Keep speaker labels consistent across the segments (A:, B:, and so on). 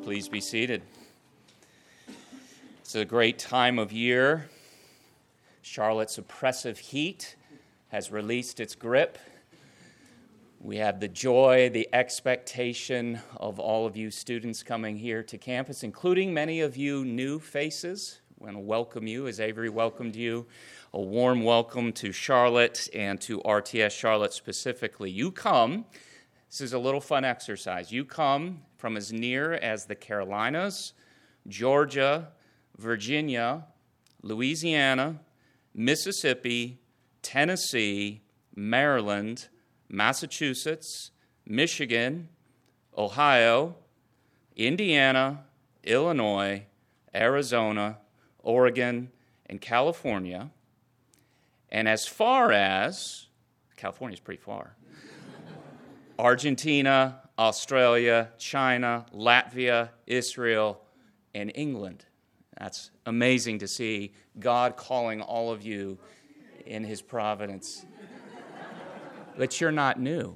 A: Please be seated. It's a great time of year. Charlotte's oppressive heat has released its grip. We have the joy, the expectation of all of you students coming here to campus, including many of you new faces. I want to welcome you, as Avery welcomed you. A warm welcome to Charlotte and to RTS Charlotte specifically. You come, this is a little fun exercise. You come from as near as the Carolinas, Georgia, Virginia, Louisiana, Mississippi, Tennessee, Maryland, Massachusetts, Michigan, Ohio, Indiana, Illinois, Arizona, Oregon, and California. And as far as, California's pretty far, Argentina, Australia, China, Latvia, Israel, and England. That's amazing to see God calling all of you in His providence. But you're not new.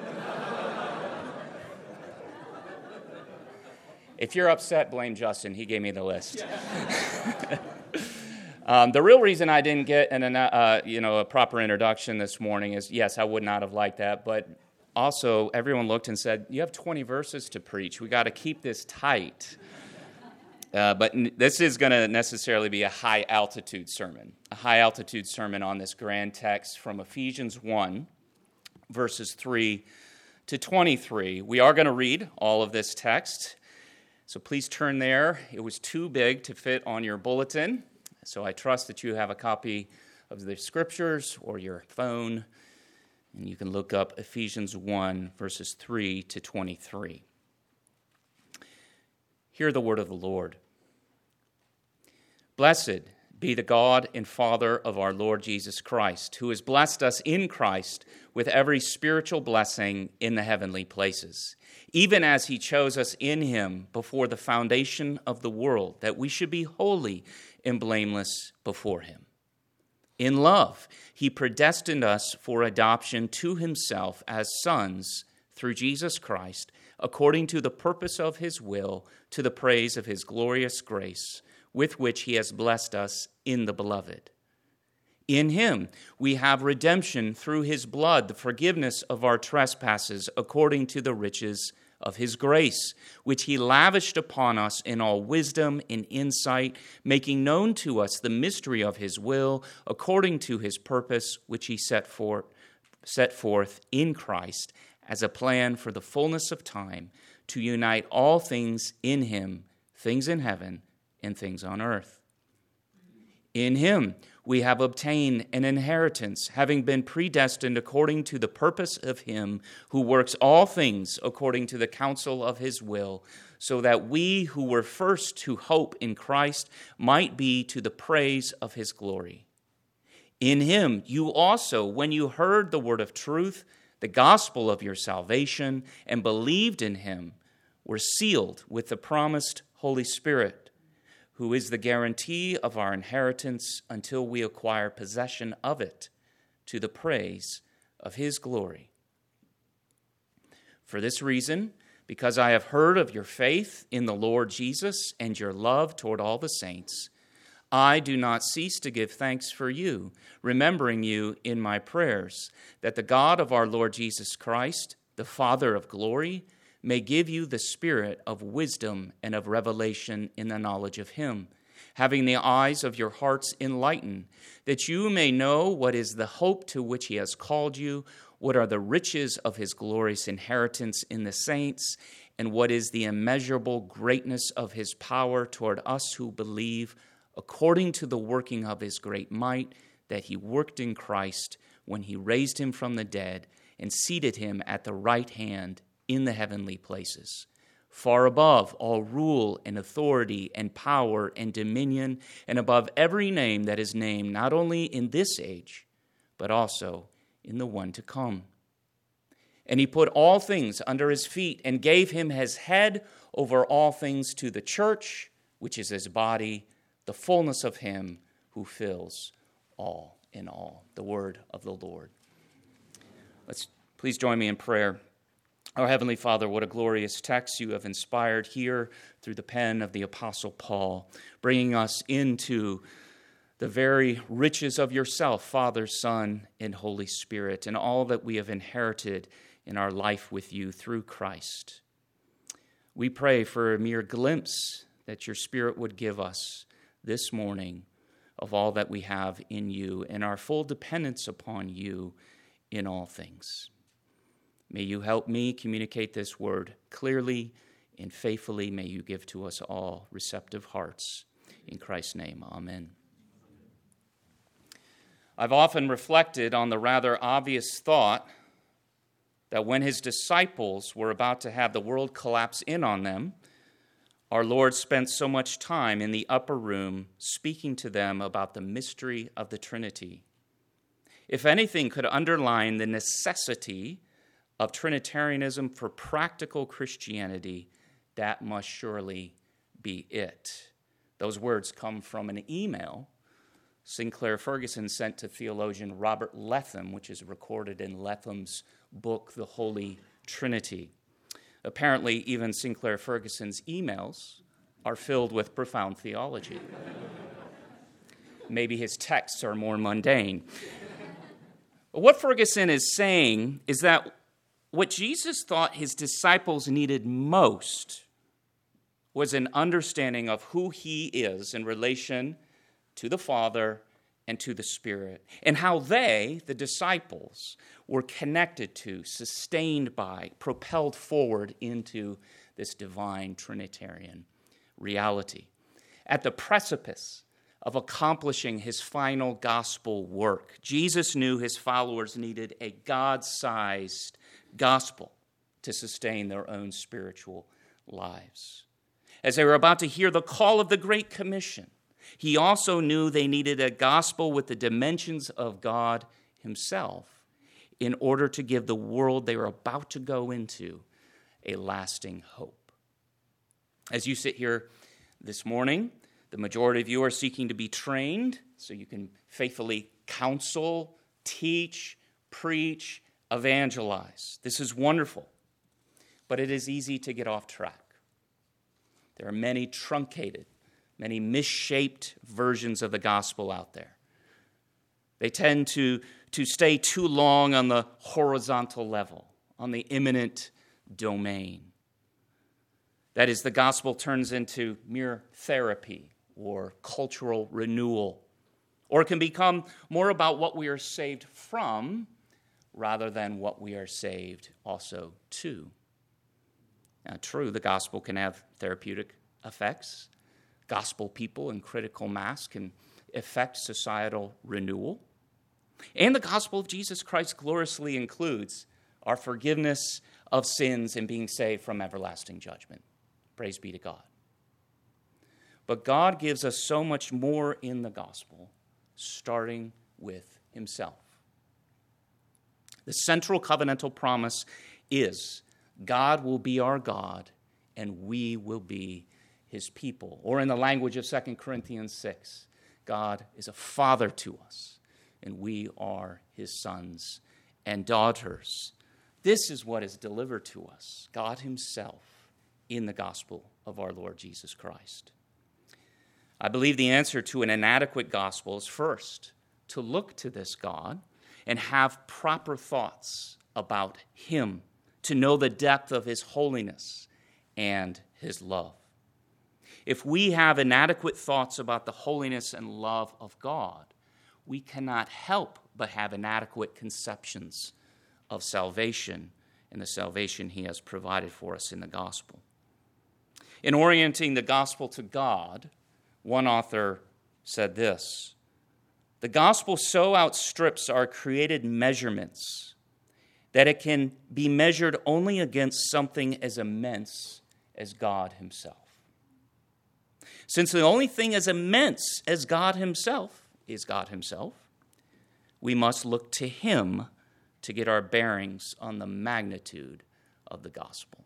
A: If you're upset, blame Justin. He gave me the list. The real reason I didn't get a proper introduction this morning is, yes, I would not have liked that, but also everyone looked and said, you have 20 verses to preach. We got to keep this tight. But this is going to necessarily be a high-altitude sermon on this grand text from Ephesians 1, verses 3 to 23. We are going to read all of this text, so please turn there. It was too big to fit on your bulletin, so I trust that you have a copy of the Scriptures or your phone, and you can look up Ephesians 1, verses 3 to 23. Hear the word of the Lord. Blessed be the God and Father of our Lord Jesus Christ, who has blessed us in Christ with every spiritual blessing in the heavenly places, even as He chose us in Him before the foundation of the world, that we should be holy and blameless before Him. In love, He predestined us for adoption to Himself as sons through Jesus Christ, according to the purpose of His will, to the praise of His glorious grace, with which He has blessed us in the Beloved. In Him we have redemption through His blood, the forgiveness of our trespasses, according to the riches of His grace, which He lavished upon us in all wisdom and insight, making known to us the mystery of His will, according to His purpose, which He set forth in Christ as a plan for the fullness of time, to unite all things in Him, things in heaven and things on earth. In Him we have obtained an inheritance, having been predestined according to the purpose of Him who works all things according to the counsel of His will, so that we who were first to hope in Christ might be to the praise of His glory. In Him you also, when you heard the word of truth, the gospel of your salvation, and believed in Him, were sealed with the promised Holy Spirit, who is the guarantee of our inheritance until we acquire possession of it, to the praise of His glory. For this reason, because I have heard of your faith in the Lord Jesus and your love toward all the saints, I do not cease to give thanks for you, remembering you in my prayers, that the God of our Lord Jesus Christ, the Father of glory, may give you the spirit of wisdom and of revelation in the knowledge of Him, having the eyes of your hearts enlightened, that you may know what is the hope to which He has called you, what are the riches of His glorious inheritance in the saints, and what is the immeasurable greatness of His power toward us who believe, according to the working of His great might, that He worked in Christ when He raised Him from the dead and seated Him at the right hand in the heavenly places, far above all rule and authority and power and dominion, and above every name that is named, not only in this age, but also in the one to come. And He put all things under His feet and gave Him as head over all things to the church, which is His body, the fullness of Him who fills all in all. The word of the Lord. Please join me in prayer. Our Heavenly Father, what a glorious text you have inspired here through the pen of the Apostle Paul, bringing us into the very riches of yourself, Father, Son, and Holy Spirit, and all that we have inherited in our life with you through Christ. We pray for a mere glimpse that your Spirit would give us this morning of all that we have in you and our full dependence upon you in all things. May you help me communicate this word clearly and faithfully. May you give to us all receptive hearts. In Christ's name, amen. I've often reflected on the rather obvious thought that when his disciples were about to have the world collapse in on them, our Lord spent so much time in the upper room speaking to them about the mystery of the Trinity. If anything could underline the necessity of Trinitarianism for practical Christianity, that must surely be it. Those words come from an email Sinclair Ferguson sent to theologian Robert Letham, which is recorded in Letham's book, The Holy Trinity. Apparently, even Sinclair Ferguson's emails are filled with profound theology. Maybe his texts are more mundane. But what Ferguson is saying is that what Jesus thought his disciples needed most was an understanding of who he is in relation to the Father and to the Spirit, and how they, the disciples, were connected to, sustained by, propelled forward into this divine Trinitarian reality. At the precipice of accomplishing his final gospel work, Jesus knew his followers needed a God-sized gospel to sustain their own spiritual lives. As they were about to hear the call of the Great Commission, he also knew they needed a gospel with the dimensions of God himself in order to give the world they were about to go into a lasting hope. As you sit here this morning, the majority of you are seeking to be trained so you can faithfully counsel, teach, preach, evangelize. This is wonderful, but it is easy to get off track. There are many truncated, many misshaped versions of the gospel out there. They tend to stay too long on the horizontal level, on the immanent domain. That is, the gospel turns into mere therapy or cultural renewal, or it can become more about what we are saved from rather than what we are saved also to. Now, true, the gospel can have therapeutic effects. Gospel people in critical mass can effect societal renewal. And the gospel of Jesus Christ gloriously includes our forgiveness of sins and being saved from everlasting judgment. Praise be to God. But God gives us so much more in the gospel, starting with himself. The central covenantal promise is God will be our God and we will be his people. Or in the language of 2 Corinthians 6, God is a father to us, and we are his sons and daughters. This is what is delivered to us, God himself, in the gospel of our Lord Jesus Christ. I believe the answer to an inadequate gospel is first to look to this God and have proper thoughts about him, to know the depth of his holiness and his love. If we have inadequate thoughts about the holiness and love of God, we cannot help but have inadequate conceptions of salvation and the salvation he has provided for us in the gospel. In orienting the gospel to God, one author said this: "The gospel so outstrips our created measurements that it can be measured only against something as immense as God himself. Since the only thing as immense as God himself is God himself, we must look to him to get our bearings on the magnitude of the gospel."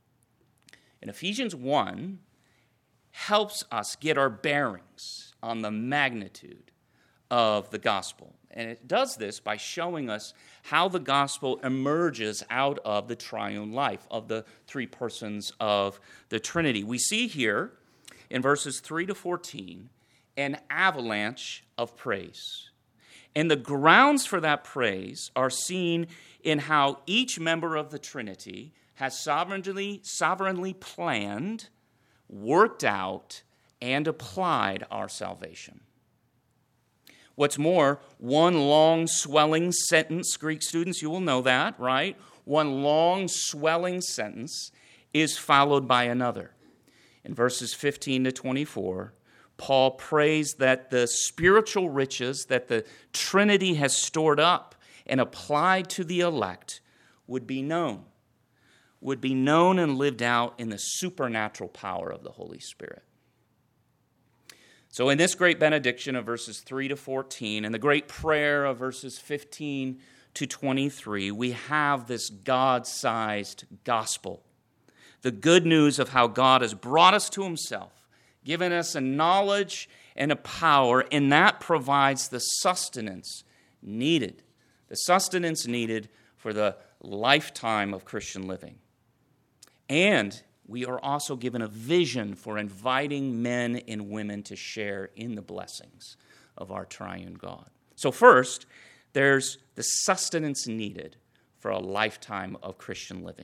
A: And Ephesians 1 helps us get our bearings on the magnitude of the gospel. And it does this by showing us how the gospel emerges out of the triune life of the three persons of the Trinity. We see here in verses 3 to 14 an avalanche of praise. And the grounds for that praise are seen in how each member of the Trinity has sovereignly planned, worked out, and applied our salvation. What's more, one long swelling sentence, Greek students, you will know that, right? One long swelling sentence is followed by another. In verses 15 to 24, Paul prays that the spiritual riches that the Trinity has stored up and applied to the elect would be known and lived out in the supernatural power of the Holy Spirit. So in this great benediction of verses 3 to 14 and the great prayer of verses 15 to 23, we have this God-sized gospel, the good news of how God has brought us to himself, given us a knowledge and a power, and that provides the sustenance needed for the lifetime of Christian living. And we are also given a vision for inviting men and women to share in the blessings of our triune God. So first, there's the sustenance needed for a lifetime of Christian living.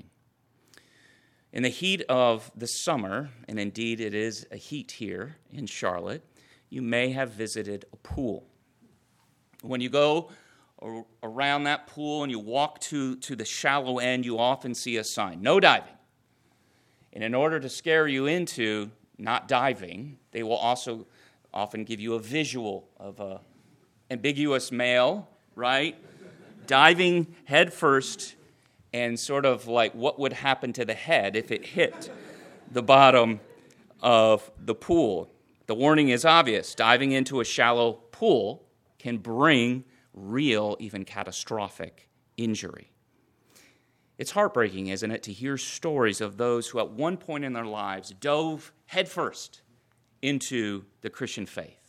A: In the heat of the summer, and indeed it is a heat here in Charlotte, you may have visited a pool. When you go around that pool and you walk to the shallow end, you often see a sign, no diving. And in order to scare you into not diving, they will also often give you a visual of an ambiguous male, right? Diving head first, and sort of like what would happen to the head if it hit the bottom of the pool. The warning is obvious. Diving into a shallow pool can bring real, even catastrophic injury. It's heartbreaking, isn't it, to hear stories of those who at one point in their lives dove headfirst into the Christian faith.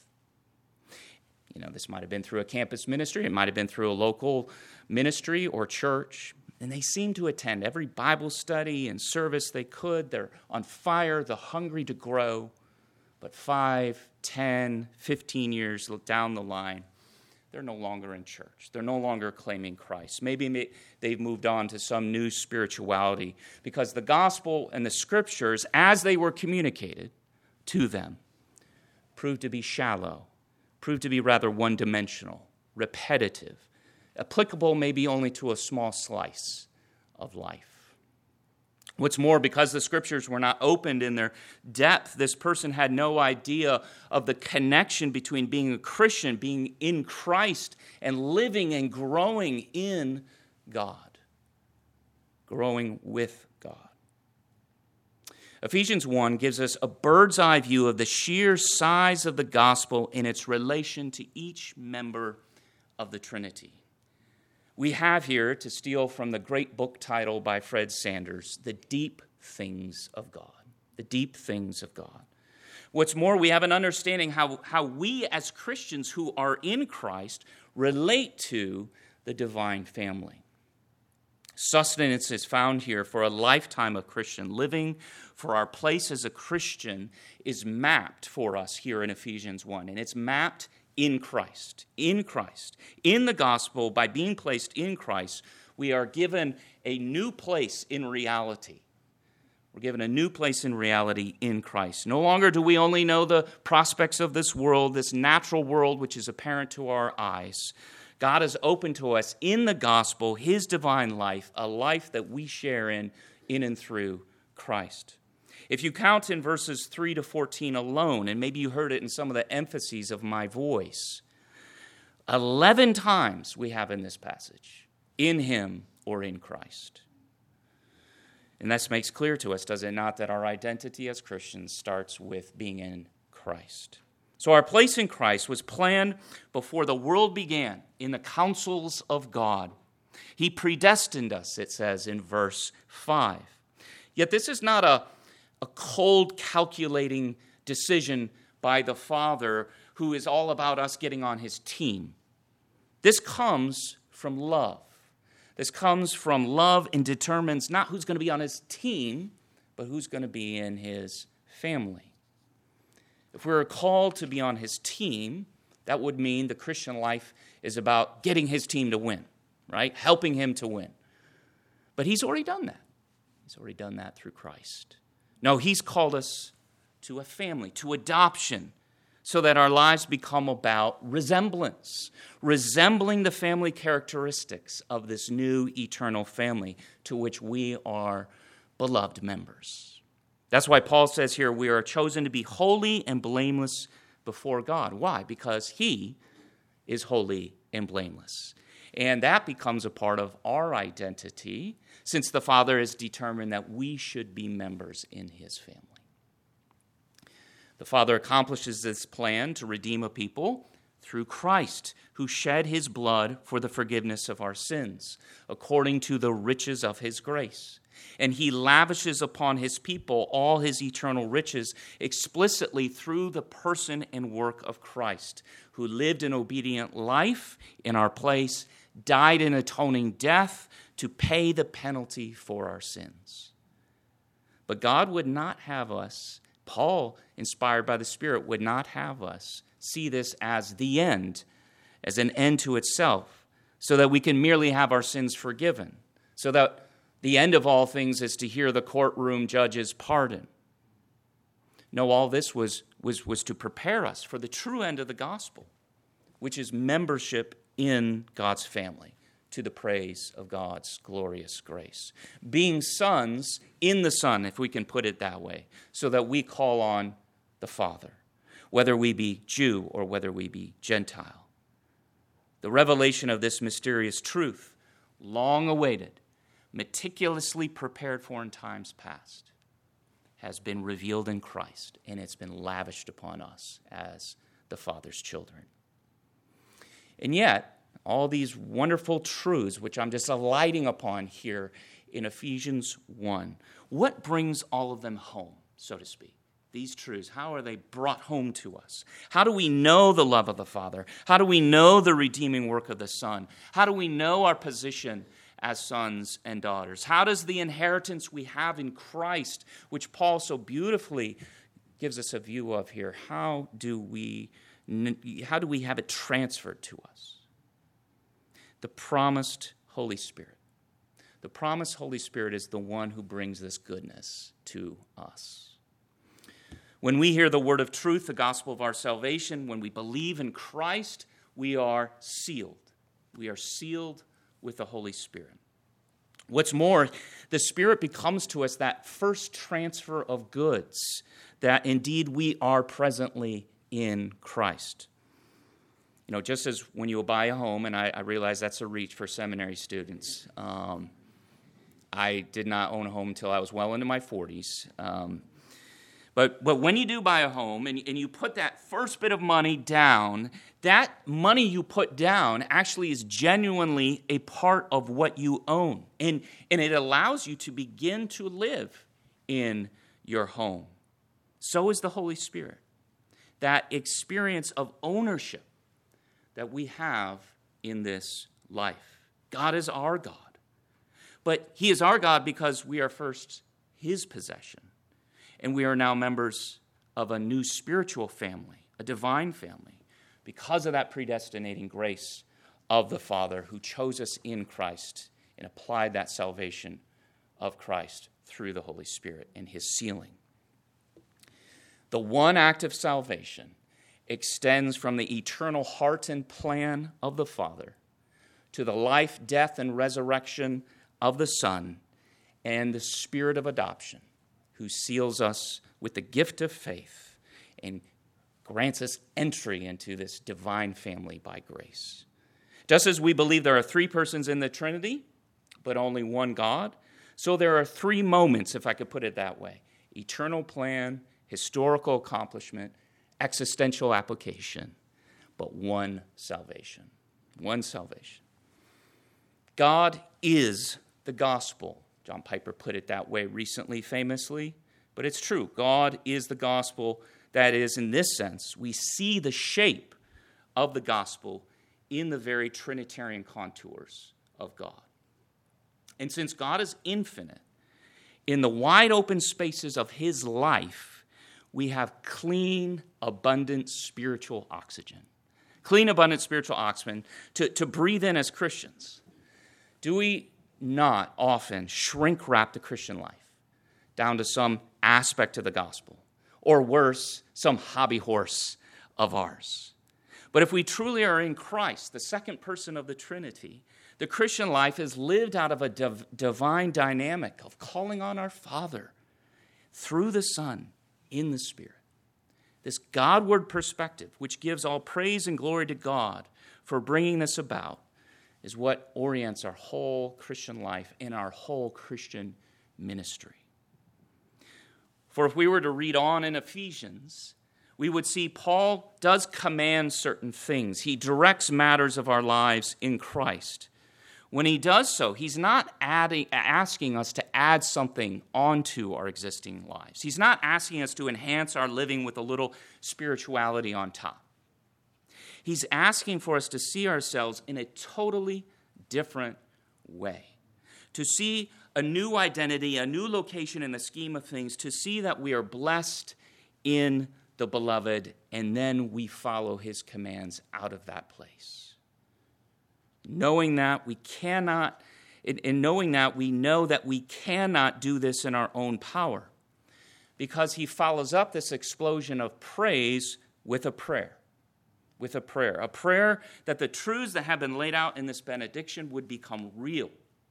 A: You know, this might have been through a campus ministry. It might have been through a local ministry or church. And they seem to attend every Bible study and service they could. They're on fire. They're hungry to grow. But 5, 10, 15 years down the line, they're no longer in church. They're no longer claiming Christ. Maybe they've moved on to some new spirituality because the gospel and the scriptures, as they were communicated to them, proved to be shallow, proved to be rather one-dimensional, repetitive, applicable maybe only to a small slice of life. What's more, because the scriptures were not opened in their depth, this person had no idea of the connection between being a Christian, being in Christ, and living and growing in God, growing with God. Ephesians 1 gives us a bird's eye view of the sheer size of the gospel in its relation to each member of the Trinity. We have here, to steal from the great book title by Fred Sanders, The Deep Things of God. The Deep Things of God. What's more, we have an understanding how we as Christians who are in Christ relate to the divine family. Sustenance is found here for a lifetime of Christian living, for our place as a Christian is mapped for us here in Ephesians 1, and it's mapped in Christ, in the gospel. By being placed in Christ, we are given a new place in reality. We're given a new place in reality in Christ. No longer do we only know the prospects of this world, this natural world which is apparent to our eyes. God has opened to us in the gospel his divine life, a life that we share in and through Christ. If you count in verses 3 to 14 alone, and maybe you heard it in some of the emphases of my voice, 11 times we have in this passage, in him or in Christ. And this makes clear to us, does it not, that our identity as Christians starts with being in Christ. So our place in Christ was planned before the world began in the counsels of God. He predestined us, it says in verse 5. Yet this is not a cold calculating decision by the Father who is all about us getting on his team. This comes from love. This comes from love and determines not who's going to be on his team, but who's going to be in his family. If we're called to be on his team, that would mean the Christian life is about getting his team to win, right? Helping him to win. But he's already done that. He's already done that through Christ. No, he's called us to a family, to adoption, so that our lives become about resemblance, resembling the family characteristics of this new eternal family to which we are beloved members. That's why Paul says here we are chosen to be holy and blameless before God. Why? Because he is holy and blameless. And that becomes a part of our identity, since the Father has determined that we should be members in his family. The Father accomplishes this plan to redeem a people through Christ, who shed his blood for the forgiveness of our sins, according to the riches of his grace. And he lavishes upon his people all his eternal riches explicitly through the person and work of Christ, who lived an obedient life in our place, died an atoning death to pay the penalty for our sins. But God would not have us, Paul, inspired by the Spirit, would not have us see this as the end, as an end to itself, so that we can merely have our sins forgiven, so that the end of all things is to hear the courtroom judge's pardon. No, all this was to prepare us for the true end of the gospel, which is membership in God's family, to the praise of God's glorious grace. Being sons in the Son, if we can put it that way, so that we call on the Father, whether we be Jew or whether we be Gentile. The revelation of this mysterious truth, long awaited, meticulously prepared for in times past, has been revealed in Christ, and it's been lavished upon us as the Father's children. And yet, all these wonderful truths, which I'm just alighting upon here in Ephesians 1, what brings all of them home, so to speak? These truths, how are they brought home to us? How do we know the love of the Father? How do we know the redeeming work of the Son? How do we know our position as sons and daughters? How does the inheritance we have in Christ, which Paul so beautifully gives us a view of here, how do we have it transferred to us? The promised Holy Spirit. The promised Holy Spirit is the one who brings this goodness to us. When we hear the word of truth, the gospel of our salvation, when we believe in Christ, we are sealed. We are sealed with the Holy Spirit. What's more, the Spirit becomes to us that first transfer of goods, that indeed we are presently in Christ. You know, just as when you buy a home, and I realize that's a reach for seminary students. I did not own a home until I was well into my 40s. But when you do buy a home and you put that first bit of money down, that money you put down actually is genuinely a part of what you own. And it allows you to begin to live in your home. So is the Holy Spirit. That experience of ownership that we have in this life. God is our God. But he is our God because we are first his possession. And we are now members of a new spiritual family, a divine family, because of that predestinating grace of the Father who chose us in Christ and applied that salvation of Christ through the Holy Spirit and his sealing. The one act of salvation extends from the eternal heart and plan of the Father to the life, death, and resurrection of the Son and the Spirit of adoption, who seals us with the gift of faith and grants us entry into this divine family by grace. Just as we believe there are three persons in the Trinity, but only one God, so there are three moments, if I could put it that way: eternal plan, historical accomplishment, existential application, but one salvation. One salvation. God is the gospel. John Piper put it that way recently, famously, but it's true. God is the gospel That is, in this sense, we see the shape of the gospel in the very Trinitarian contours of God. And since God is infinite, in the wide open spaces of his life, we have clean, abundant spiritual oxygen. Clean, abundant spiritual oxygen to breathe in as Christians. Do we not often shrink wrap the Christian life down to some aspect of the gospel? Or worse, some hobby horse of ours? But if we truly are in Christ, the second person of the Trinity, the Christian life is lived out of a divine dynamic of calling on our Father through the Son in the Spirit. This Godward perspective, which gives all praise and glory to God for bringing this about, is what orients our whole Christian life and our whole Christian ministry. For if we were to read on in Ephesians, we would see Paul does command certain things. He directs matters of our lives in Christ. When he does so, he's not asking us to add something onto our existing lives. He's not asking us to enhance our living with a little spirituality on top. He's asking for us to see ourselves in a totally different way, to see a new identity, a new location in the scheme of things, to see that we are blessed in the beloved, and then we follow his commands out of that place. Knowing that we cannot, in knowing that we know that we cannot do this in our own power, because he follows up this explosion of praise with a prayer. A prayer that the truths that have been laid out in this benediction would become real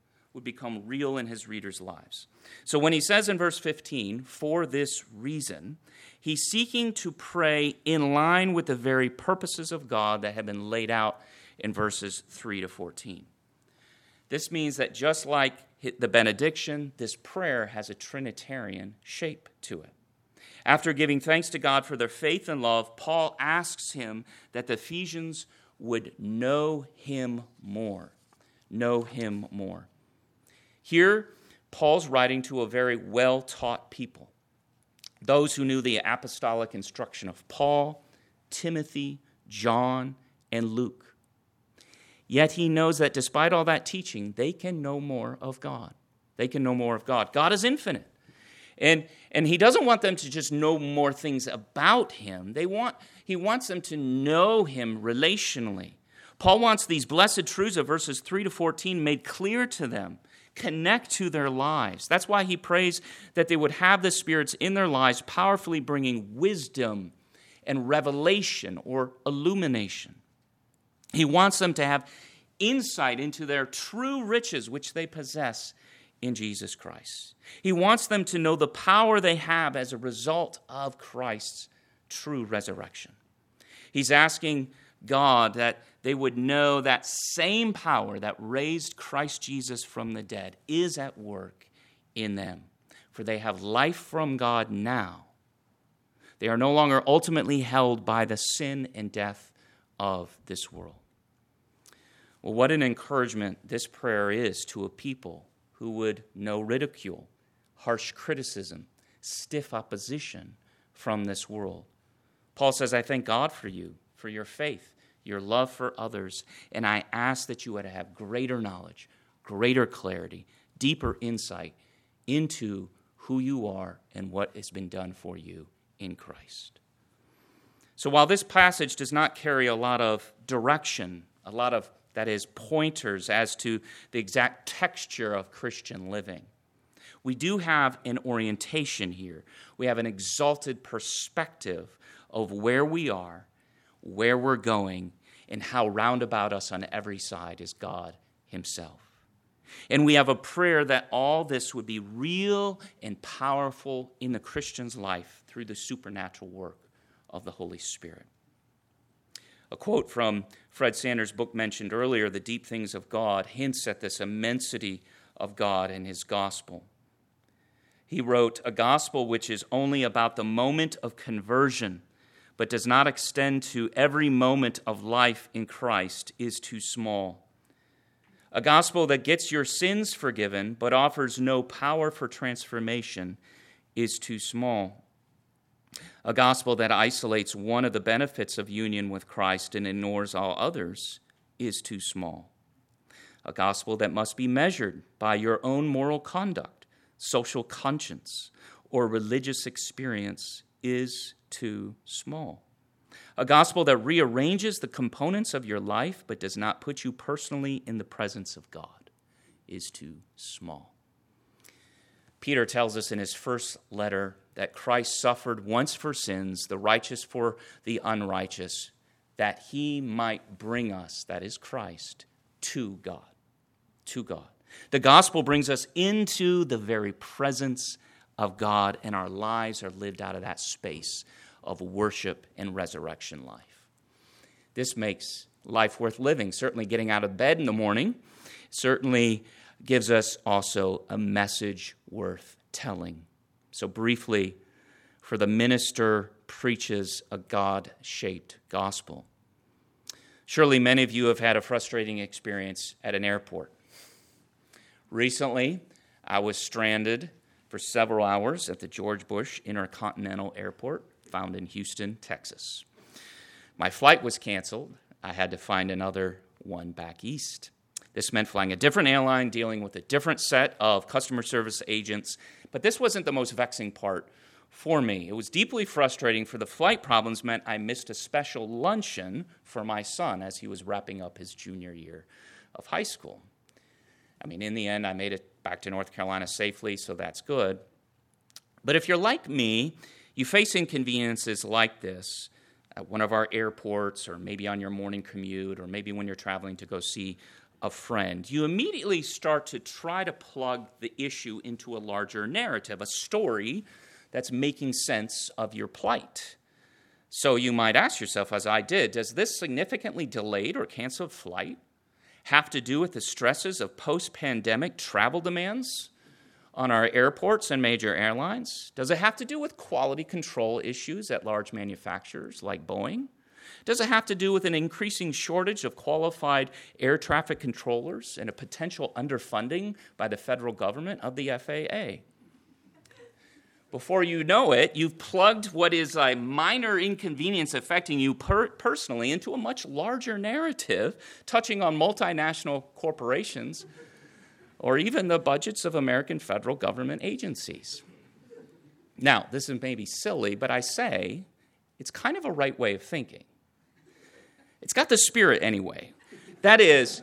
A: in his readers' lives. So when he says in verse 15, for this reason, he's seeking to pray in line with the very purposes of God that have been laid out in verses 3 to 14. This means that just like the benediction, this prayer has a Trinitarian shape to it. After giving thanks to God for their faith and love, Paul asks him that the Ephesians would know him more. Know him more. Here, Paul's writing to a very well-taught people, those who knew the apostolic instruction of Paul, Timothy, John, and Luke. Yet he knows that despite all that teaching, they can know more of God. They can know more of God. God is infinite. And he doesn't want them to just know more things about him. He wants them to know him relationally. Paul wants these blessed truths of verses 3 to 14 made clear to them, connect to their lives. That's why he prays that they would have the spirits in their lives powerfully bringing wisdom and revelation or illumination. He wants them to have insight into their true riches which they possess in Jesus Christ. He wants them to know the power they have as a result of Christ's true resurrection. He's asking God that they would know that same power that raised Christ Jesus from the dead is at work in them. For they have life from God now. They are no longer ultimately held by the sin and death of this world. Well, what an encouragement this prayer is to a people who would know ridicule, harsh criticism, stiff opposition from this world. Paul says, I thank God for you, for your faith, your love for others, and I ask that you would have greater knowledge, greater clarity, deeper insight into who you are and what has been done for you in Christ. So while this passage does not carry a lot of direction, a lot of, that is, pointers as to the exact texture of Christian living, we do have an orientation here. We have an exalted perspective of where we are, where we're going, and how round about us on every side is God himself. And we have a prayer that all this would be real and powerful in the Christian's life through the supernatural work of the Holy Spirit. A quote from Fred Sanders' book mentioned earlier, The Deep Things of God, hints at this immensity of God and his gospel. He wrote, a gospel which is only about the moment of conversion, but does not extend to every moment of life in Christ, is too small. A gospel that gets your sins forgiven, but offers no power for transformation, is too small. A gospel that isolates one of the benefits of union with Christ and ignores all others is too small. A gospel that must be measured by your own moral conduct, social conscience, or religious experience is too small. A gospel that rearranges the components of your life but does not put you personally in the presence of God is too small. Peter tells us in his first letter that Christ suffered once for sins, the righteous for the unrighteous, that he might bring us, that is Christ, to God. To God. The gospel brings us into the very presence of God, and our lives are lived out of that space of worship and resurrection life. This makes life worth living. Certainly getting out of bed in the morning certainly gives us also a message worth telling. So briefly, for the minister preaches a God-shaped gospel. Surely many of you have had a frustrating experience at an airport. Recently, I was stranded for several hours at the George Bush Intercontinental Airport, found in Houston, Texas. My flight was canceled. I had to find another one back east. This meant flying a different airline, dealing with a different set of customer service agents. But this wasn't the most vexing part for me. It was deeply frustrating, for the flight problems meant I missed a special luncheon for my son as he was wrapping up his junior year of high school. I mean, in the end, I made it back to North Carolina safely, so that's good. But if you're like me, you face inconveniences like this at one of our airports, or maybe on your morning commute, or maybe when you're traveling to go see a friend. You immediately start to try to plug the issue into a larger narrative, a story that's making sense of your plight. So you might ask yourself, as I did, does this significantly delayed or canceled flight have to do with the stresses of post-pandemic travel demands on our airports and major airlines? Does it have to do with quality control issues at large manufacturers like Boeing? Does it have to do with an increasing shortage of qualified air traffic controllers and a potential underfunding by the federal government of the FAA? Before you know it, you've plugged what is a minor inconvenience affecting you personally into a much larger narrative, touching on multinational corporations or even the budgets of American federal government agencies. Now, this is maybe silly, but I say it's kind of a right way of thinking. It's got the spirit anyway. That is,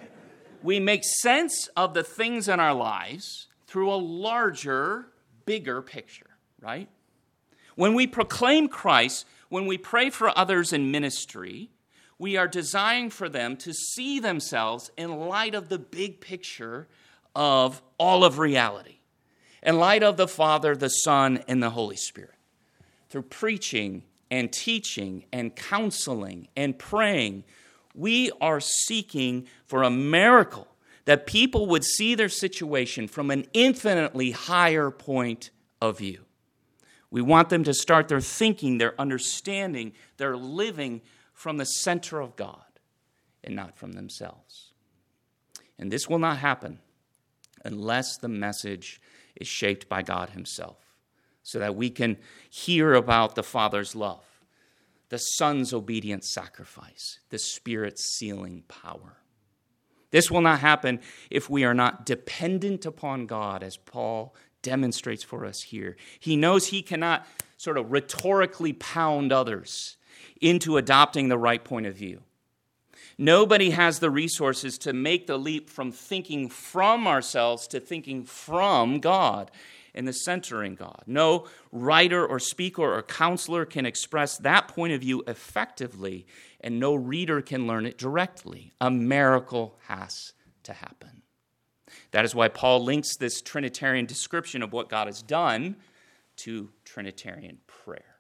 A: we make sense of the things in our lives through a larger, bigger picture, right? When we proclaim Christ, when we pray for others in ministry, we are desiring for them to see themselves in light of the big picture of all of reality, in light of the Father, the Son, and the Holy Spirit. Through preaching and teaching and counseling and praying, we are seeking for a miracle that people would see their situation from an infinitely higher point of view. We want them to start their thinking, their understanding, their living from the center of God and not from themselves. And this will not happen unless the message is shaped by God himself, so that we can hear about the Father's love, the Son's obedient sacrifice, the Spirit's sealing power. This will not happen if we are not dependent upon God, as Paul demonstrates for us here. He knows he cannot sort of rhetorically pound others into adopting the right point of view. Nobody has the resources to make the leap from thinking from ourselves to thinking from God and the centering God. No writer or speaker or counselor can express that point of view effectively, and no reader can learn it directly. A miracle has to happen. That is why Paul links this Trinitarian description of what God has done to Trinitarian prayer.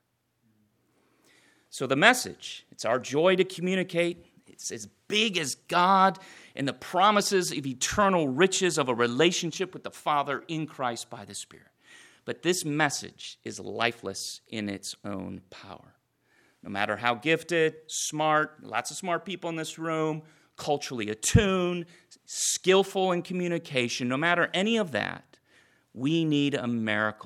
A: So the message, it's our joy to communicate. It's as big as God and the promises of eternal riches of a relationship with the Father in Christ by the Spirit. But this message is lifeless in its own power. No matter how gifted, smart, lots of smart people in this room, culturally attuned, skillful in communication, no matter any of that, we need a miracle.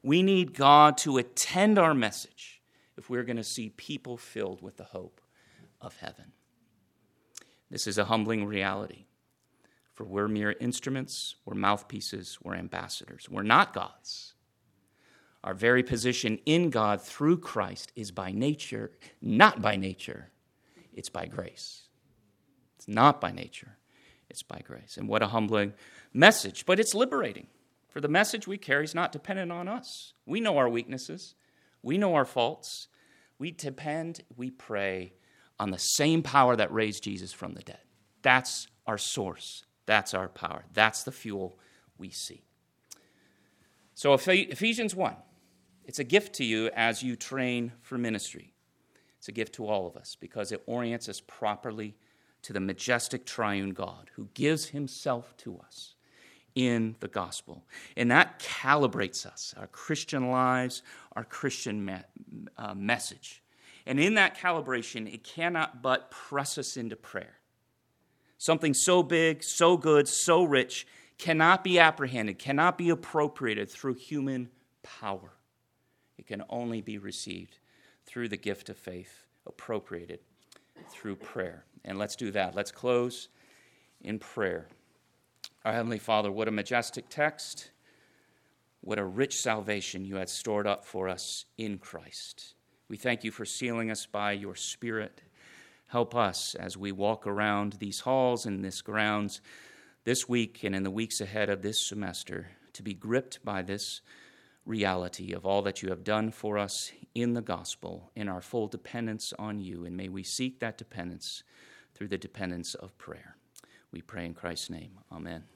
A: We need God to attend our message if we're going to see people filled with the hope of heaven. This is a humbling reality, for we're mere instruments, we're mouthpieces, we're ambassadors. We're not God's. Our very position in God through Christ is by nature, not by nature, it's by grace. It's not by nature, it's by grace. And what a humbling message, but it's liberating. For the message we carry is not dependent on us. We know our weaknesses, we know our faults. We depend, we pray on the same power that raised Jesus from the dead. That's our source. That's our power. That's the fuel we seek. So Ephesians 1, it's a gift to you as you train for ministry. It's a gift to all of us because it orients us properly to the majestic triune God who gives himself to us in the gospel. And that calibrates us, our Christian lives, our Christian message. And in that calibration, it cannot but press us into prayer. Something so big, so good, so rich cannot be apprehended, cannot be appropriated through human power. It can only be received through the gift of faith, appropriated through prayer. And let's do that. Let's close in prayer. Our Heavenly Father, what a majestic text. What a rich salvation you had stored up for us in Christ. We thank you for sealing us by your Spirit. Help us as we walk around these halls and this grounds this week and in the weeks ahead of this semester to be gripped by this reality of all that you have done for us in the gospel, in our full dependence on you. And may we seek that dependence through the dependence of prayer. We pray in Christ's name. Amen.